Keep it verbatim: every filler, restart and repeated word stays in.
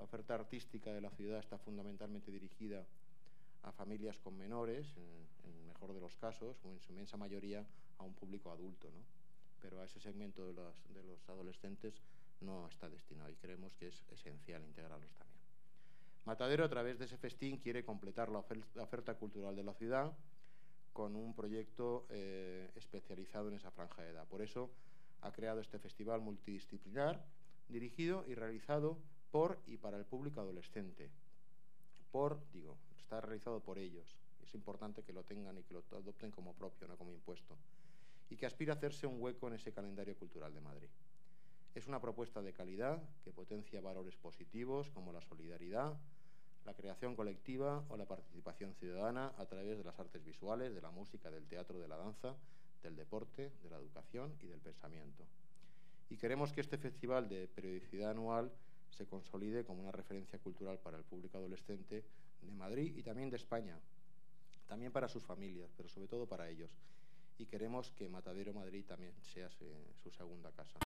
La oferta artística de la ciudad está fundamentalmente dirigida a familias con menores, en, en el mejor de los casos, o en su inmensa mayoría a un público adulto, ¿no? Pero a ese segmento de los, de los adolescentes no está destinado y creemos que es esencial integrarlos también. Matadero, a través de ese festín, quiere completar la oferta cultural de la ciudad con un proyecto eh, especializado en esa franja de edad. Por eso ha creado este festival multidisciplinar, dirigido y realizado por y para el público adolescente. Por, digo, está realizado por ellos. Es importante que lo tengan y que lo adopten como propio, no como impuesto. Y que aspira a hacerse un hueco en ese calendario cultural de Madrid. Es una propuesta de calidad que potencia valores positivos como la solidaridad, la creación colectiva o la participación ciudadana a través de las artes visuales, de la música, del teatro, de la danza, del deporte, de la educación y del pensamiento. Y queremos que este festival de periodicidad anual se consolide como una referencia cultural para el público adolescente de Madrid y también de España, también para sus familias, pero sobre todo para ellos. Y queremos que Matadero Madrid también sea su segunda casa.